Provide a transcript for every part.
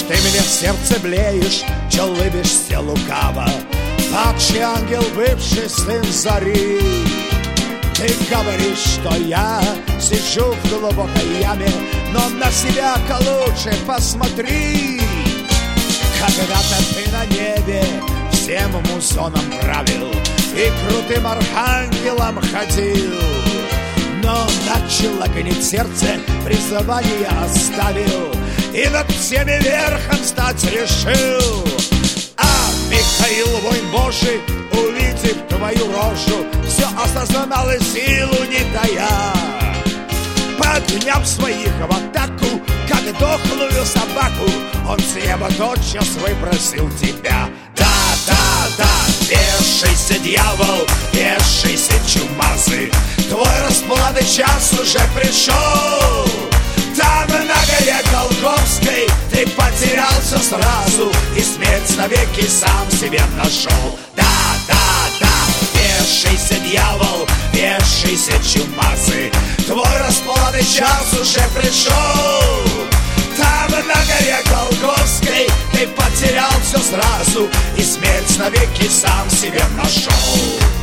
Ты мне в сердце блеешь, че улыбишься лукаво, падший ангел, бывший сын зари. Ты говоришь, что я сижу в глубокой яме, но на себя-ка лучше посмотри. Когда-то ты на небе всем музоном правил и крутым архангелом ходил, но начало гнить сердце, призвание оставил и над всеми верхом стать решил. А Михаил, воин Божий, увидев твою рожу, все осознал и силу не тая, подняв своих в атаку, как дохлую собаку, он с неба тотчас выпросил тебя. Да, вешайся, дьявол, вешайся, чумазый, твой расплаты час уже пришел. Там на горе Голгофской ты потерялся сразу и смерть навеки сам себе нашел. Да, вешайся, дьявол, вешайся, чумазый, твой расплаты час уже пришел. Там на горе Голгофской ты потерял все сразу и смерть навеки сам себе нашел.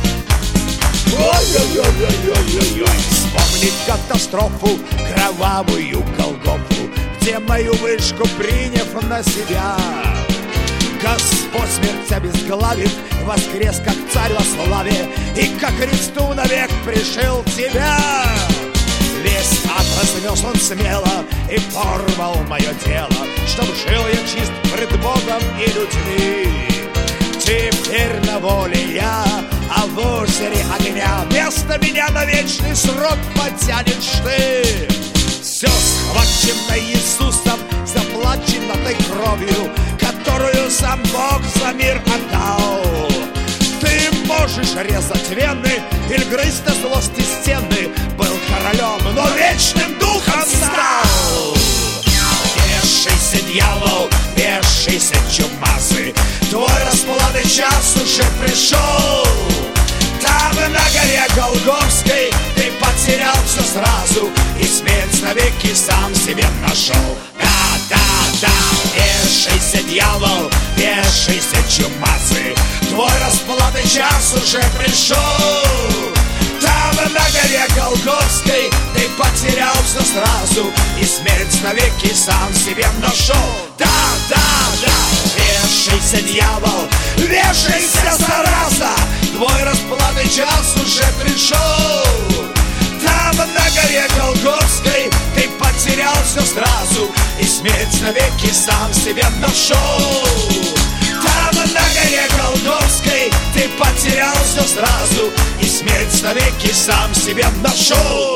Ой-ой-ой-ой-ой-ой-ой. Вспомнить катастрофу, кровавую Голгофу, где мою вышку, приняв на себя, Господь смерть обезглавив, воскрес как царь во славе и ко Христу навек пришил тебя. Весь ад разнес он смело и порвал мое тело, чтоб жил я чист пред Богом и людьми. Теперь на воле я, а в озере огня вместо меня на вечный срок потянешь ты. Все схвачено Иисусом, заплачено той кровью, которую сам Бог за мир отдал. Ты можешь резать вены или грызть до злости стены, был королем, но вечным духом стал. Вешайся, дьявол, вешайся, чумазый, твой расплаты час уже пришел. Там на горе Голгофской ты потерял все сразу и смерть навеки сам себе нашел. Да, вешайся, дьявол, вешайся, чумазый, твой расплаты час уже пришел. Там на горе Голгофской ты потерял все сразу и смерть навеки сам себе нашел. Да, вешайся, дьявол, вешайся, зараза, твой расплаты час уже пришел. Там на горе Голгофской ты потерял все сразу и смерть навеки сам себе нашел. Там на горе Голгофской ты потерял все сразу и смерть навеки сам себе нашел.